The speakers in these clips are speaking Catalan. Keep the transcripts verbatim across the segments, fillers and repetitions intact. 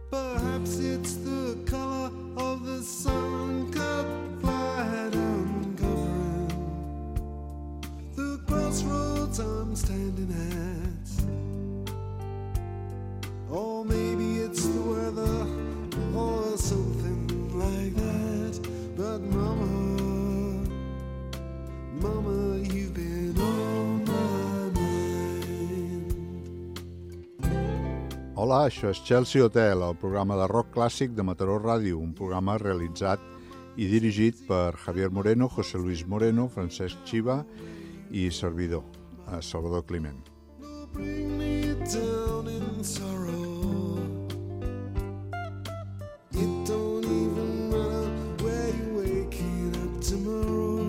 Perhaps it's the color of the sun cut flight uncovering the crossroads I'm standing at. Or maybe it's the weather or something like that. But mama, mama, you've been on my mind. Hola, això és Chelsea Hotel, el programa de rock clàssic de Mataró Ràdio, un programa realitzat i dirigit per Javier Moreno, José Luis Moreno, Francesc Chiva i servidor, Salvador Climent. Bring me down in sorrow. It don't even matter where you're waking up tomorrow.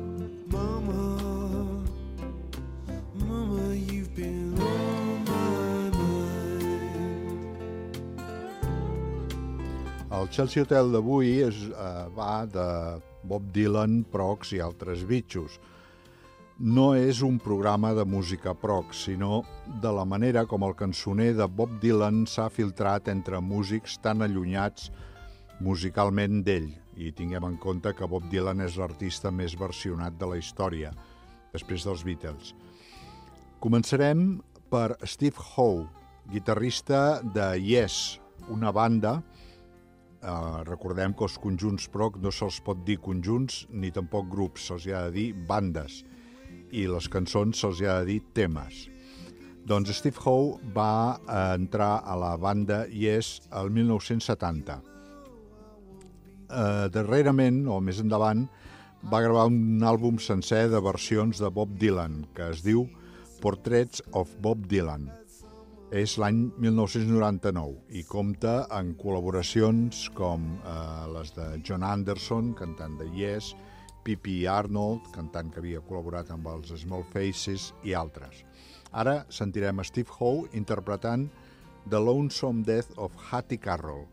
Mama, mama, you've been on my mind. El Chelsea Hotel d'avui és, eh, va de Bob Dylan, procs i altres bitxos. No és un programa de música proc, sinó de la manera com el cançoner de Bob Dylan s'ha filtrat entre músics tan allunyats musicalment d'ell. I tinguem en compte que Bob Dylan és l'artista més versionat de la història, després dels Beatles. Començarem per Steve Howe, guitarrista de Yes, una banda. Eh, recordem que els conjunts proc no se'ls pot dir conjunts ni tampoc grups, se'ls ha de dir bandes. I les cançons se'ls ha de dir temes. Doncs Steve Howe va entrar a la banda Yes el mil nou-cents setanta. Eh, darrerament, o més endavant, va gravar un àlbum sencer de versions de Bob Dylan, que es diu Portraits of Bob Dylan. És l'any mil nou-cents noranta-nou i compta en col·laboracions com eh, les de John Anderson, cantant de Yes, P P Arnold, cantant que havia col·laborat amb els Small Faces i altres. Ara sentirem a Steve Howe interpretant The Lonesome Death of Hattie Carroll.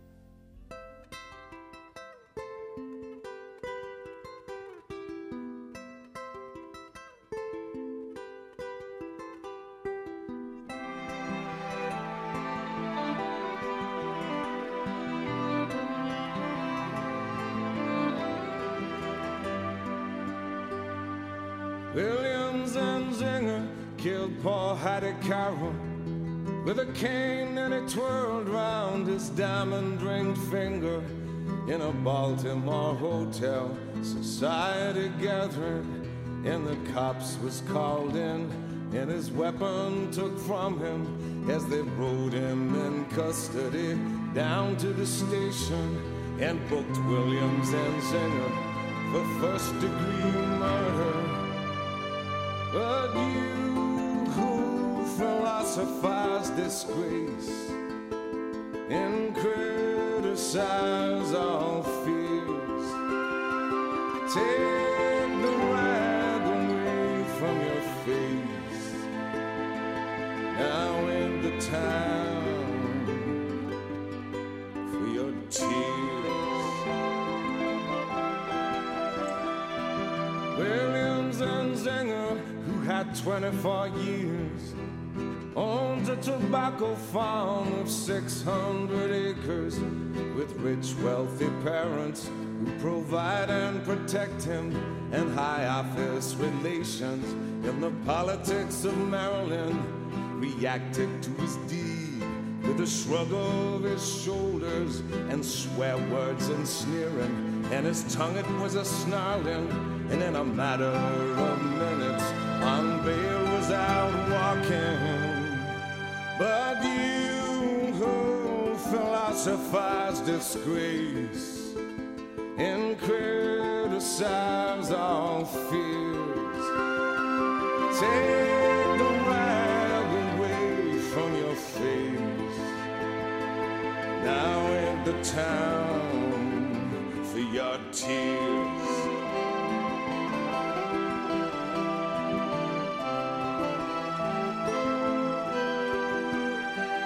Williams and Zinger killed poor Hattie Carroll with a cane, and he twirled round his diamond-ringed finger in a Baltimore hotel. Society gathered and the cops was called in, and his weapon took from him as they rode him in custody down to the station and booked Williams and Zinger for first-degree murder. But you who philosophize disgrace and criticize all fears, take the rag away from your face. Now ain't the time for your tears. Williams and Zinger, had twenty-four years, owns a tobacco farm of six hundred acres with rich, wealthy parents who provide and protect him, and high office relations in the politics of Maryland. Reacted to his deed with a shrug of his shoulders and swear words and sneering, and his tongue it was a snarling, and in a matter of minutes on bail was out walking. But you who philosophize disgrace and criticize all fears, take the rag away from your face. Now ain't the time for your tears.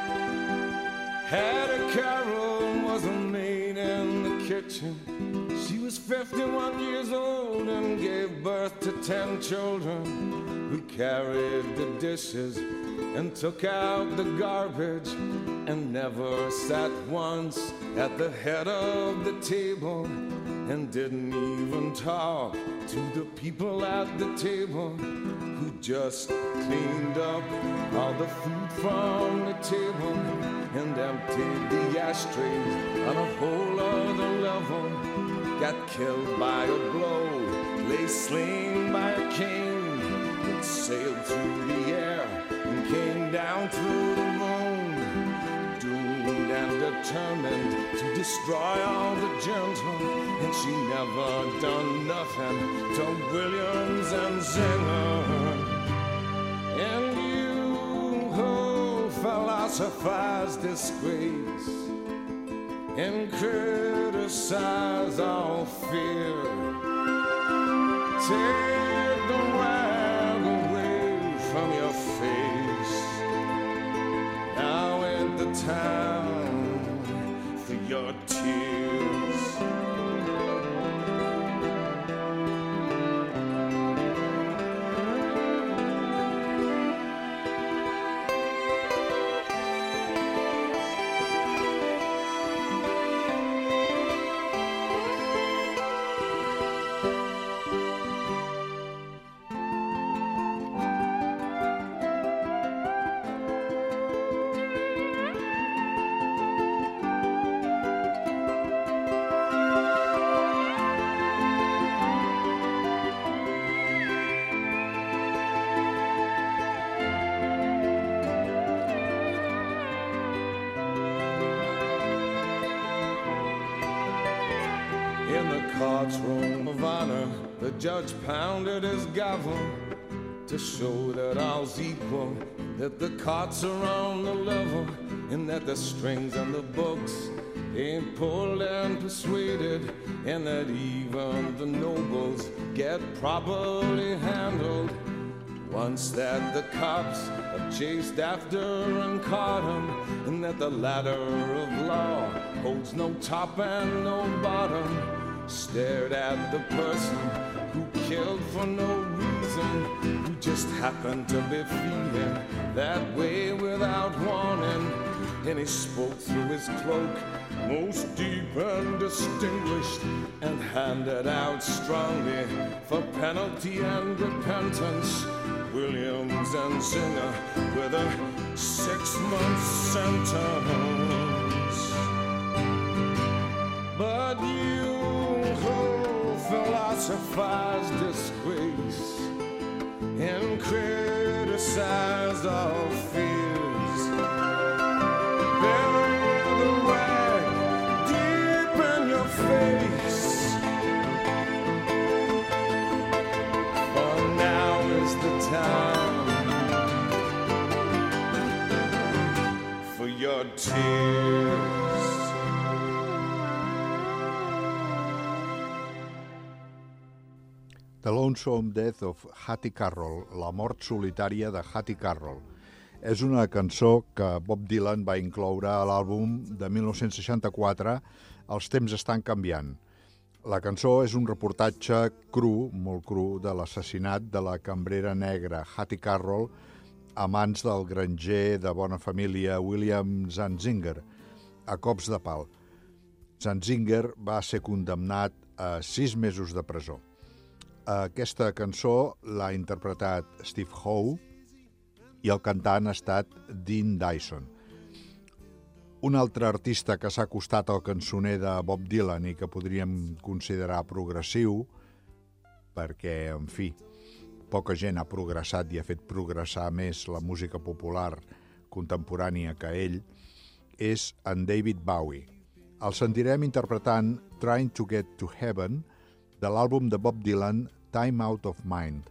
Hattie Carroll was a maid in the kitchen. She was fifty-one years old and gave birth to ten children who carried the dishes and took out the garbage and never sat once at the head of the table and didn't even talk to the people at the table who just cleaned up all the food from the table and emptied the ashtrays on a whole other level. Got killed by a blow, lay slain by a cane that sailed through the air and came down through the moon, doomed and determined to destroy all the gentle, and she never done nothing to Williams and Zinger. And you who philosophize disgrace and criticize all fear, take the rag away from your face. Now ain't the time for your tears. Courtroom of honor, the judge pounded his gavel to show that all's equal, that the cards are on the level, and that the strings and the books ain't pulled and persuaded, and that even the nobles get properly handled. Once that the cops have chased after and caught him, and that the ladder of law holds no top and no bottom. Stared at the person who killed for no reason, who just happened to be feeling that way without warning. And he spoke through his cloak, most deep and distinguished, and handed out strongly for penalty and repentance Williams and Zinger with a six-month sentence. But you philosophize disgrace and criticize all fears. Bury the rag deep in your face, for now is the time for your tears. The Lonesome Death of Hattie Carroll, la mort solitària de Hattie Carroll, és una cançó que Bob Dylan va incloure a l'àlbum de mil nou-cents seixanta-quatre, Els temps estan canviant. La cançó és un reportatge cru, molt cru, de l'assassinat de la cambrera negra Hattie Carroll a mans del granger de bona família William Zantzinger, a cops de pal. Zantzinger va ser condemnat a sis mesos de presó. Aquesta cançó l'ha interpretat Steve Howe i el cantant ha estat Dean Dyson. Un altre artista que s'ha acostat al cançoner de Bob Dylan i que podríem considerar progressiu, perquè, en fi, poca gent ha progressat i ha fet progressar més la música popular contemporània que ell, és en David Bowie. El sentirem interpretant Trying to Get to Heaven, de l'àlbum de Bob Dylan, Time Out of Mind.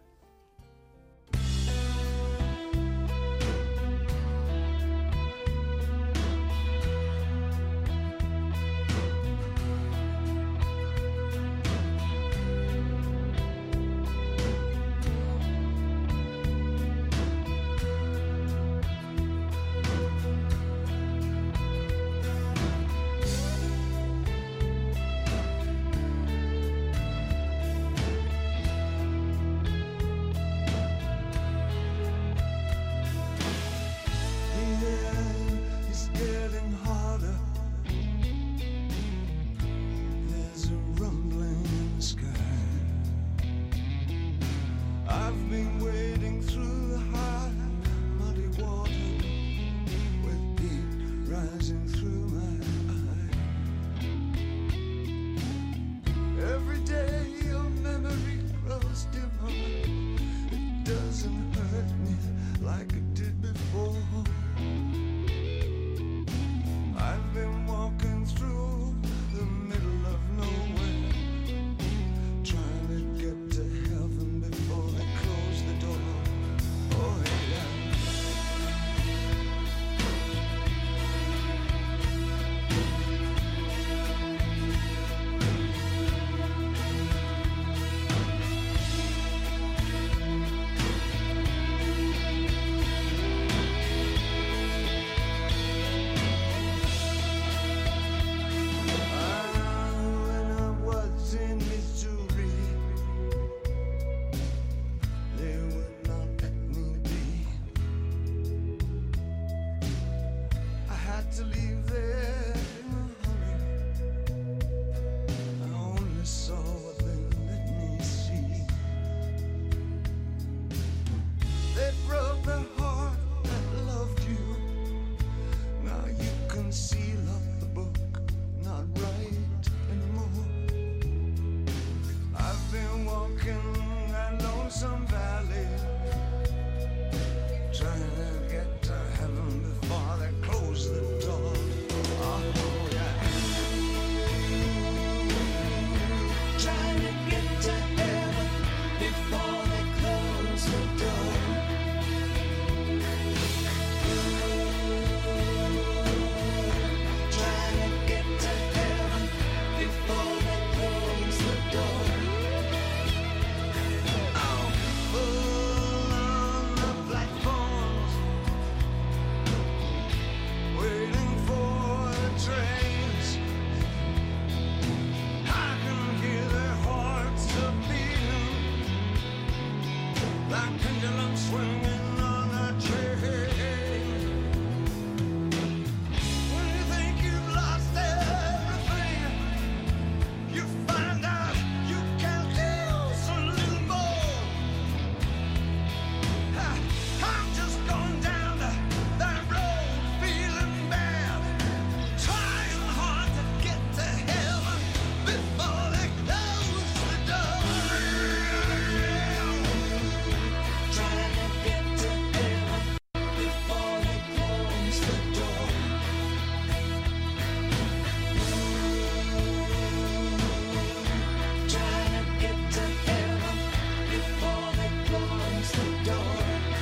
the heart that loved you. Now you can seal up the book, not write anymore. I've been walking that lonesome valley, trying to get to heaven before they close the door. Oh, yeah. Trying to get to heaven before they close the door. Trying to get to heaven before they close the door. I'm full on the platforms, waiting for the trains. I can hear their hearts a beating, like pendulums swinging on a train. When you think you've lost everything, you find out you can lose a little more. I- I'm just going down the, that road, feeling bad, trying hard to get to heaven before they close the door. Trying to get to heaven before they close the door. Trying to get to heaven before they close the door.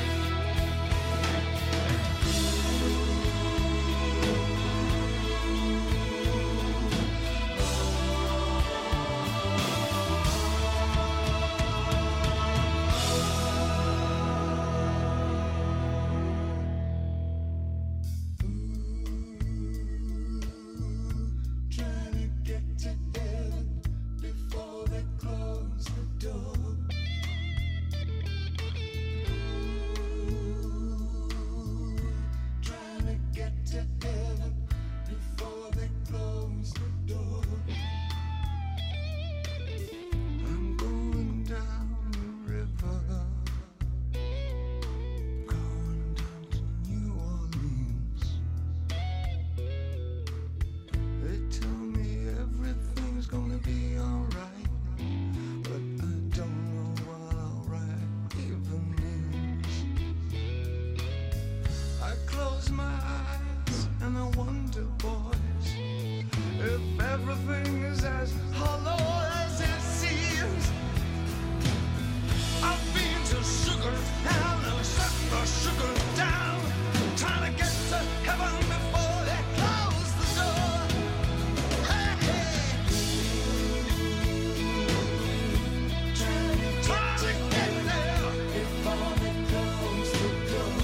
Trying to get to heaven before they close the door. Trying to get to heaven before they close the door. I'm going down the river, going down to New Orleans. They tell me everything's gonna be alright, but I don't know what alright even means. I close my eyes and I wonder, boys, if everything is as hollow as it seems. I've been to sugar town and set the sugar down, trying to get to heaven before they close the door. Hey, hey. Trying to get there before they close the door.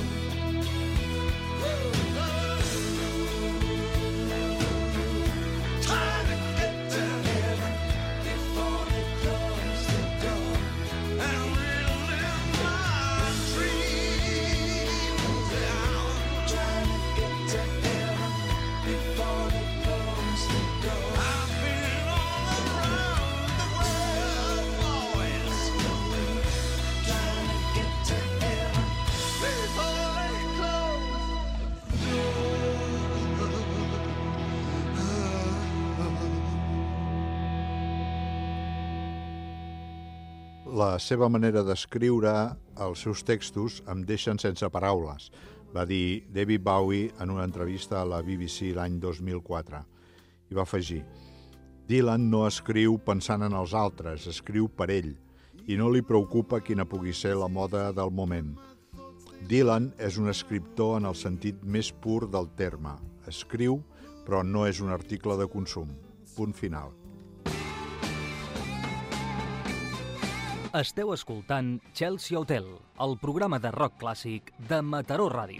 Trying to get to heaven before they close the door. And relive my dreams. Trying to get to heaven before they close the door. I've been all around the world, boys. Trying to get to heaven before they close the door. La seva manera d'escriure els seus textos em deixen sense paraules, va dir David Bowie en una entrevista a la B B C l'any dos mil quatre. I va afegir: Dylan no escriu pensant en els altres, escriu per ell, i no li preocupa quina pugui ser la moda del moment. Dylan és un escriptor en el sentit més pur del terme. Escriu, però no és un article de consum. Punt final. Esteu escoltant Chelsea Hotel, el programa de rock clàssic de Mataró Ràdio.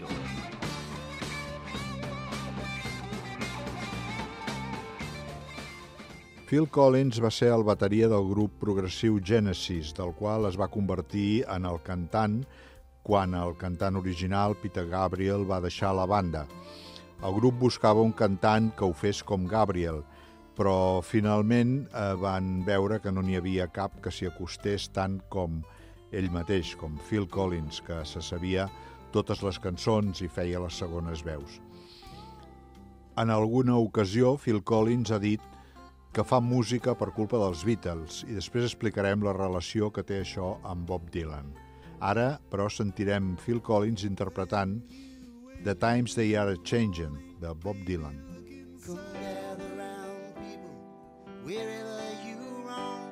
Phil Collins va ser el bateria del grup progressiu Genesis, del qual es va convertir en el cantant quan el cantant original, Peter Gabriel, va deixar la banda. El grup buscava un cantant que ho fes com Gabriel, però finalment eh, van veure que no n'hi havia cap que s'hi acostés tant com ell mateix, com Phil Collins, que se sabia totes les cançons i feia les segones veus. En alguna ocasió, Phil Collins ha dit que fa música per culpa dels Beatles i després explicarem la relació que té això amb Bob Dylan. Ara, però, sentirem Phil Collins interpretant The Times They Are Changin', de Bob Dylan. Come gather round, people, wherever you roam,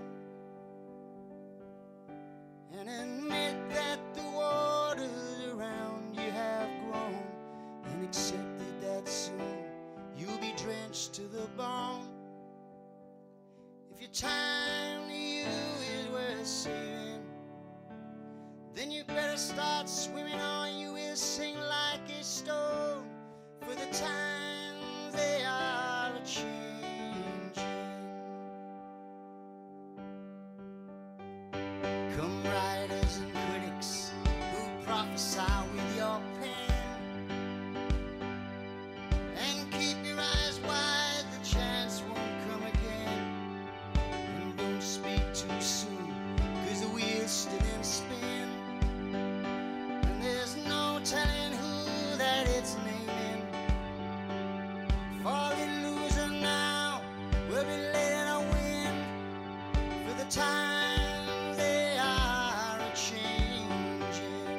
and admit that the waters around you have grown, and accepted that soon you'll be drenched to the bone. If your time to you is worth saving, then you better start swimming or you will sink like a stone, for the times they are a-changing. Come writers and critics who prophesy with your pen, and keep your eyes wide, the chance won't come again. And don't speak too soon, 'cause the wheel's still in spin, and there's no telling who that it's naming. For the loser now will be late in a win, for the times they are a-changing.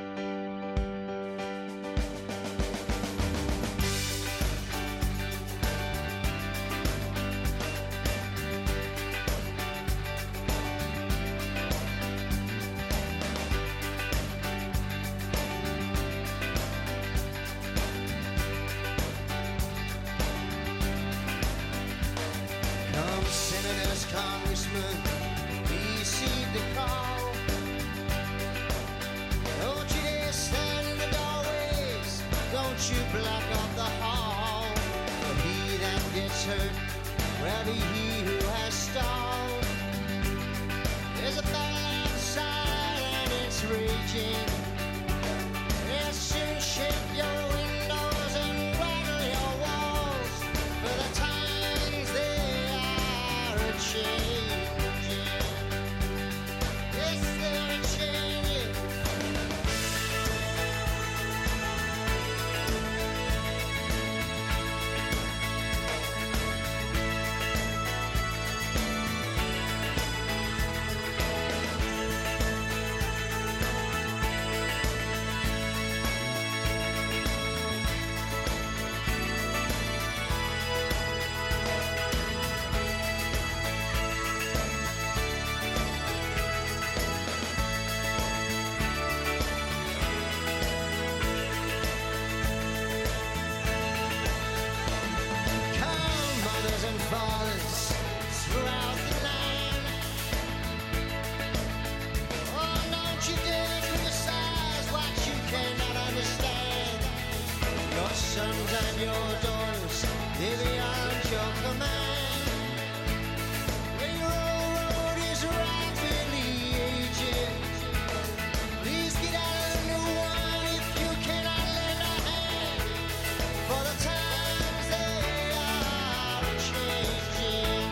Come senators, congressmen, receive the call. Don't you dare stand in the doorways, don't you block up the hall. For he that gets hurt, well, be he who has stalled. There's a battle outside and it's raging. They'll soon shake your windows and rattle your walls, for the times they are a-changing. Yes, they're a-changing. Come, mothers and fathers throughout the land. Oh, don't you dare criticize what you cannot understand. Your sons and your daughters, they're beyond your command. When your old road is rapidly aging, please get out of the new one if you cannot lend a hand, for the times they are changing.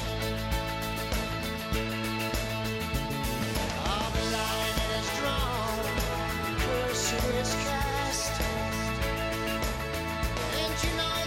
Our line is drawn, curse is cast, and you know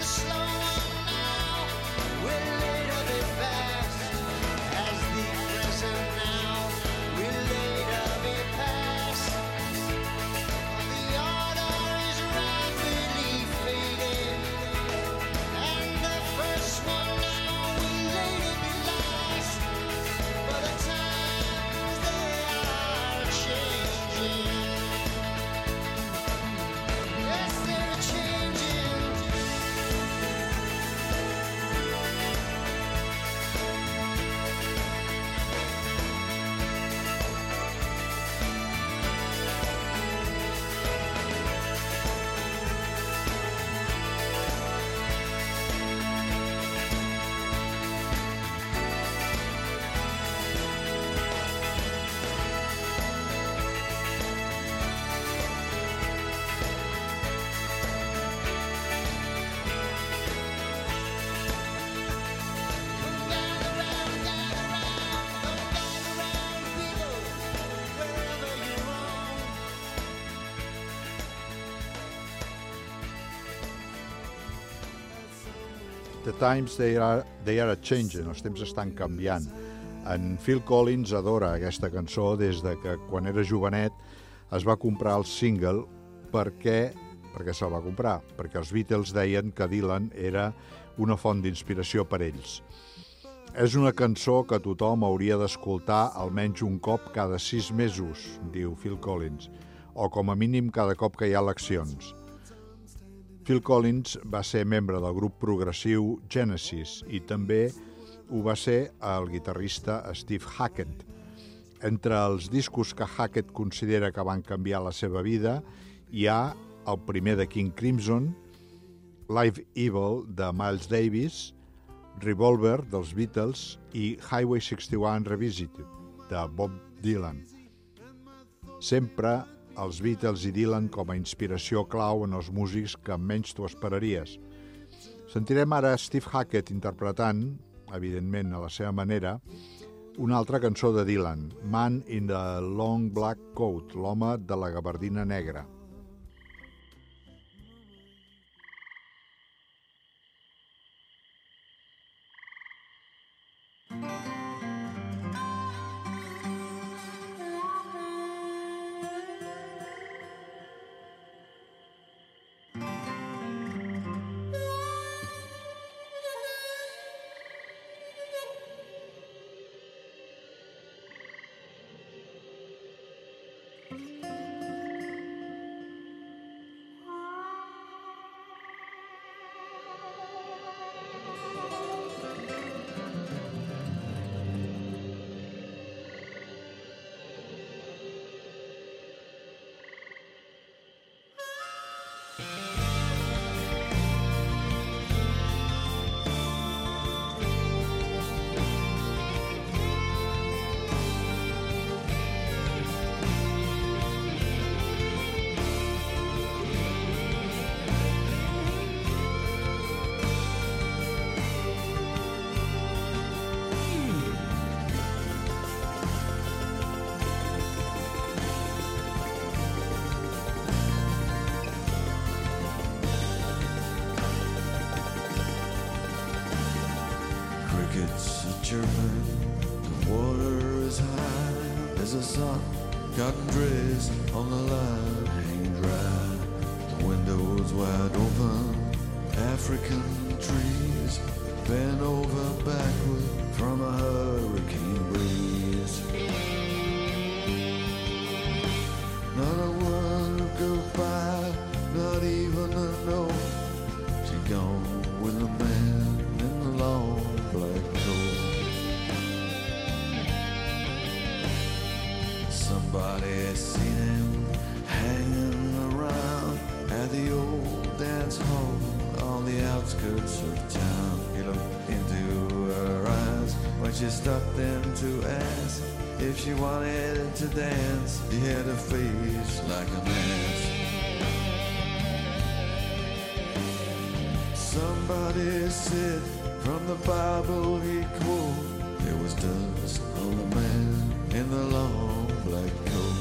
The times they are, they are a-changing, els temps estan canviant. En Phil Collins adora aquesta cançó des de que quan era jovenet es va comprar el single perquè, perquè se'l va comprar, perquè els Beatles deien que Dylan era una font d'inspiració per ells. És una cançó que tothom hauria d'escoltar almenys un cop cada sis mesos, diu Phil Collins, o com a mínim cada cop que hi ha eleccions. Phil Collins va ser membre del grup progressiu Genesis i també ho va ser el guitarrista Steve Hackett. Entre els discos que Hackett considera que van canviar la seva vida hi ha el primer de King Crimson, Live Evil de Miles Davis, Revolver dels Beatles i Highway seixanta-u Revisited de Bob Dylan. Sempre els Beatles i Dylan com a inspiració clau en els músics que menys t'ho esperaries. Sentirem ara Steve Hackett interpretant, evidentment a la seva manera, una altra cançó de Dylan, Man in the Long Black Coat, l'home de la gabardina negra. chirping, the water is high. There's a sock, cotton dress on the line, hanging dry. The window's wide open, African trees bent over backward from a hurricane breeze. Not a word of goodbye, not even a note. She gone with the man in the long black coat. Somebody seen him hanging around at the old dance hall on the outskirts of town. He looked into her eyes when she stopped them to ask if she wanted to dance. He had a face like a mask. Somebody said from the Bible he quote, there was dust on the man in the long black coat.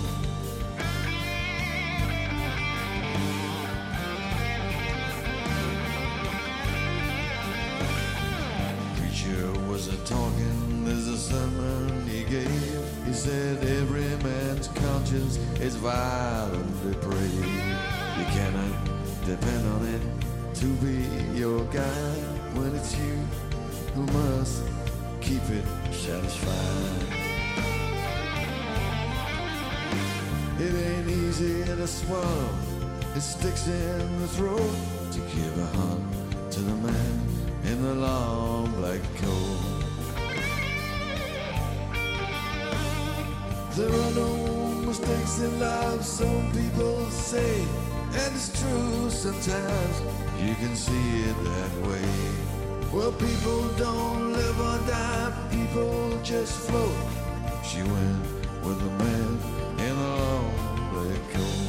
Preacher was a talking, there's a sermon he gave. He said every man's conscience is violently depraved. You cannot depend on it to be your guide when it's you who must keep it satisfied. It ain't easy to swallow, it sticks in the throat to give a hug to the man in the long black coat. There are no mistakes in life, some people say, and it's true sometimes, you can see it that way. Well, people don't live or die, people just float. She went with the man in the long black coat.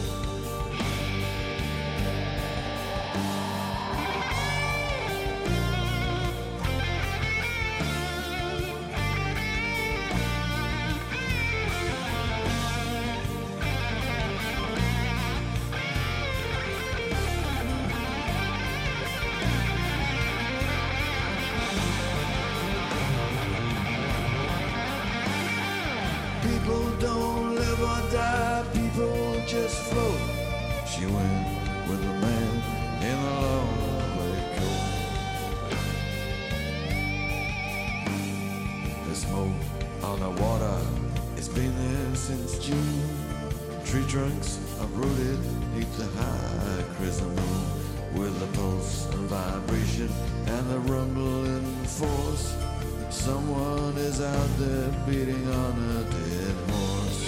been there since June. Tree trunks uprooted neath the high crescent moon, with the pulse and vibration and the rumbling force. Someone is out there beating on a dead horse.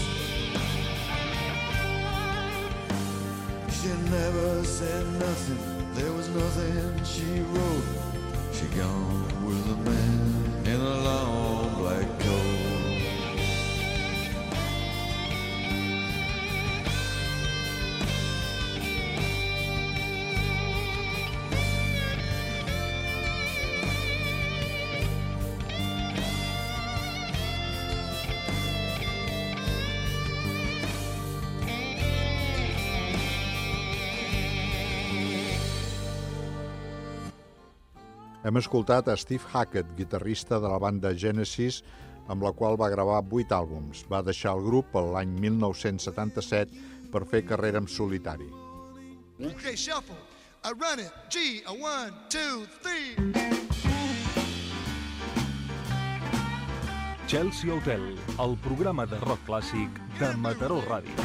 She never said nothing, there was nothing she wrote. She gone with a man in a long black coat. Hem escoltat a Steve Hackett, guitarrista de la banda Genesis, amb la qual va gravar vuit àlbums. Va deixar el grup l'any mil nou-cents setanta-set per fer carrera en solitari. Okay, shuffle. I run it. G, a one, two, three. Chelsea Hotel, el programa de rock clàssic de Mataró Ràdio.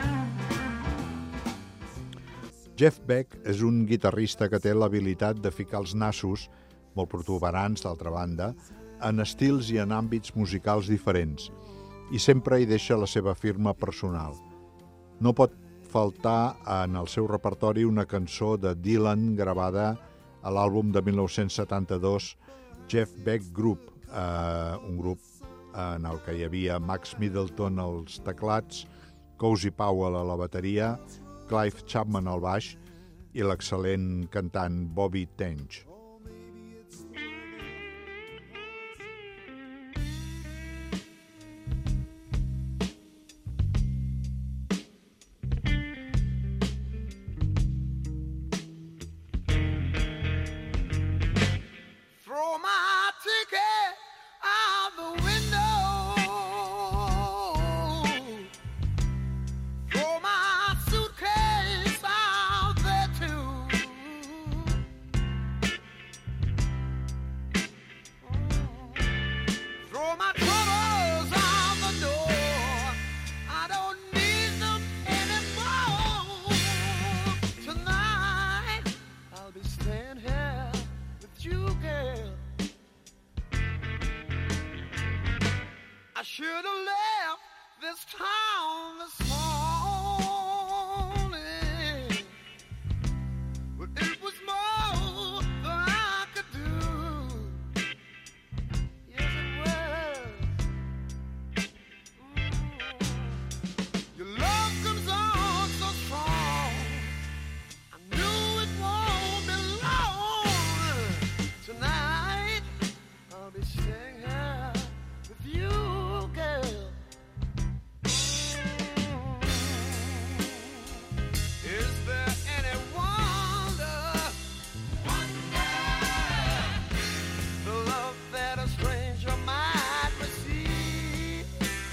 Jeff Beck és un guitarrista que té l'habilitat de ficar els nassos, molt protuberants, d'altra banda, en estils i en àmbits musicals diferents, i sempre hi deixa la seva firma personal. No pot faltar en el seu repertori una cançó de Dylan gravada a l'àlbum de mil nou-cents setanta-dos, Jeff Beck Group, eh, un grup en el que hi havia Max Middleton als teclats, Cozy Powell a la bateria, Clive Chapman al baix i l'excel·lent cantant Bobby Tench. Throw my ticket out the window. Throw my suitcase out there too. Throw my troubles out the door. I don't need them anymore. Tonight I'll be staying here with you, girl. I should have left this town this morning, but it was more than I could do. Yes, it was. Mm. Your love comes on so strong. I knew it won't be long. Tonight I'll be staying here with you, girl. Is there any wonder, wonder, the love that a stranger might receive?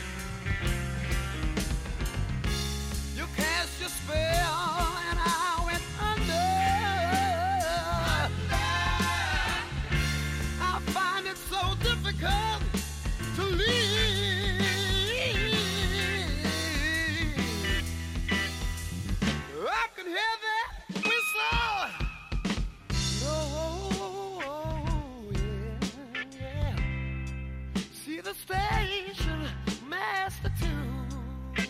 You cast your spell and I went under. I find it so difficult to leave. I can hear that whistle. Oh, yeah, yeah. See the station master too.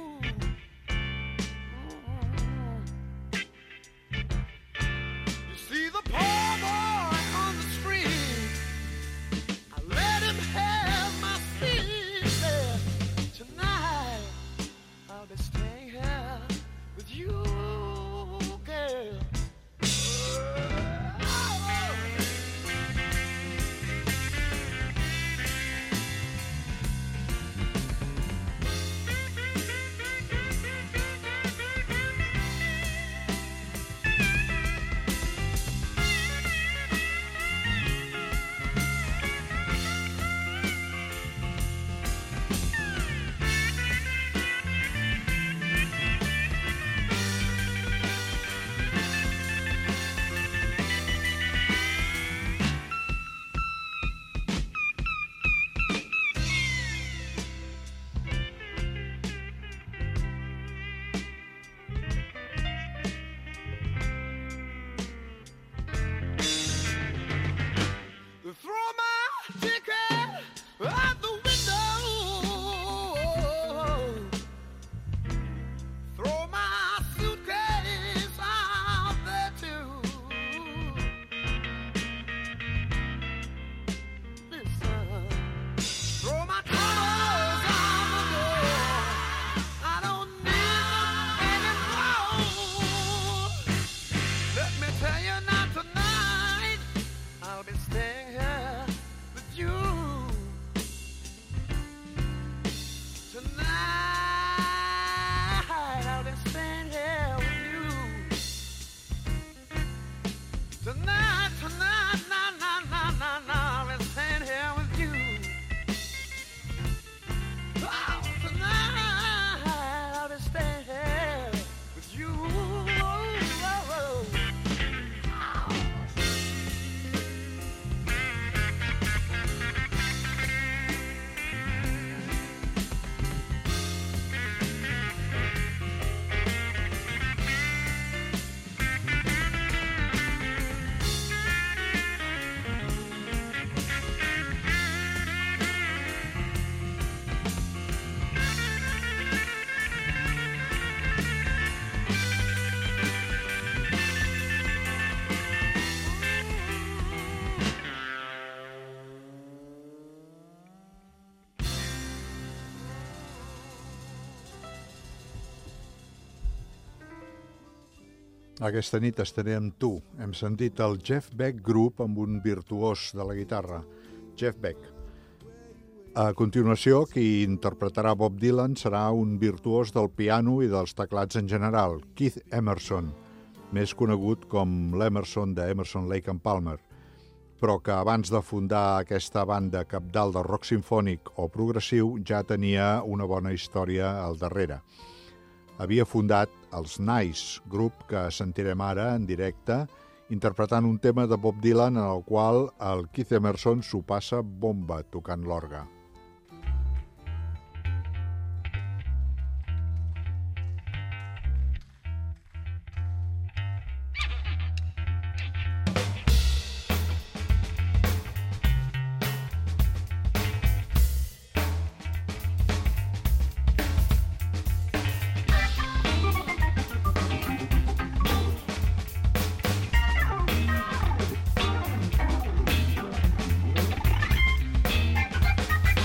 You see the poor boy on the street. I let him have my seat there. Tonight I'll be staying here with you, girl. Aquesta nit estaré amb tu. Hem sentit el Jeff Beck Group amb un virtuós de la guitarra, Jeff Beck. A continuació, qui interpretarà Bob Dylan serà un virtuós del piano i dels teclats en general, Keith Emerson, més conegut com l'Emerson de Emerson, Lake and Palmer, però que abans de fundar aquesta banda cabdal de rock simfònic o progressiu ja tenia una bona història al darrere. Havia fundat els Nice, grup que sentirem ara en directe, interpretant un tema de Bob Dylan en el qual el Keith Emerson s'ho passa bomba tocant l'orgue. Thank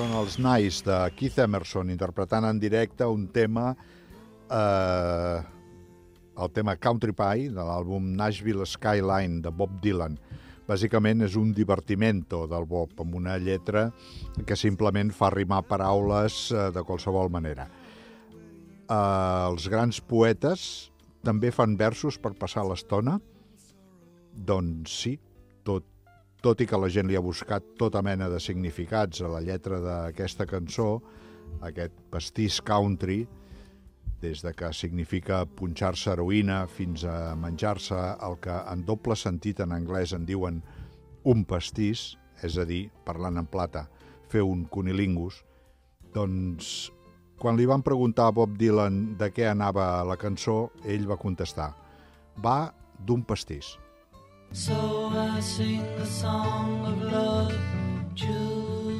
Són els Nice de Keith Emerson interpretant en directe un tema, eh, el tema Country Pie de l'àlbum Nashville Skyline de Bob Dylan. Bàsicament és un divertimento del Bob, amb una lletra que simplement fa rimar paraules eh, de qualsevol manera. Eh, els grans poetes també fan versos per passar l'estona? Doncs sí, tot, tot i que la gent li ha buscat tota mena de significats a la lletra d'aquesta cançó, aquest pastís country, des de que significa punxar-se heroïna fins a menjar-se el que en doble sentit en anglès en diuen un pastís, és a dir, parlant en plata, fer un cunilingus, doncs quan li van preguntar a Bob Dylan de què anava la cançó, ell va contestar: va d'un pastís. So I sing a song of love, Julia.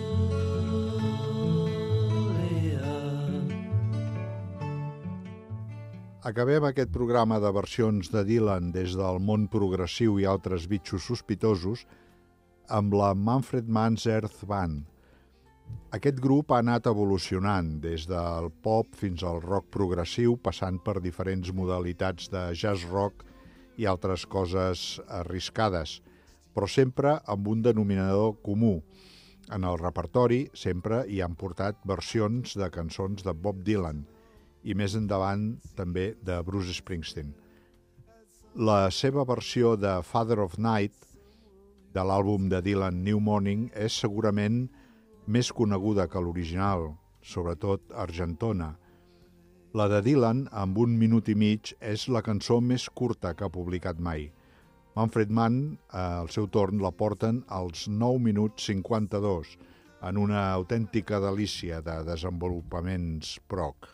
Acabem aquest programa de versions de Dylan des del món progressiu i altres bitxos sospitosos amb la Manfred Mann's Earth Band. Aquest grup ha anat evolucionant des del pop fins al rock progressiu, passant per diferents modalitats de jazz rock i altres coses arriscades, però sempre amb un denominador comú. En el repertori sempre hi han portat versions de cançons de Bob Dylan i més endavant també de Bruce Springsteen. La seva versió de Father of Night, de l'àlbum de Dylan New Morning, és segurament més coneguda que l'original, sobretot argentona. La de Dylan, amb un minut i mig, és la cançó més curta que ha publicat mai. Manfred Mann, al seu torn, la porten als nou minuts cinquanta-dos, en una autèntica delícia de desenvolupaments prog.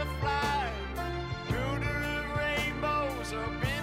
butterfly, builder of rainbows, a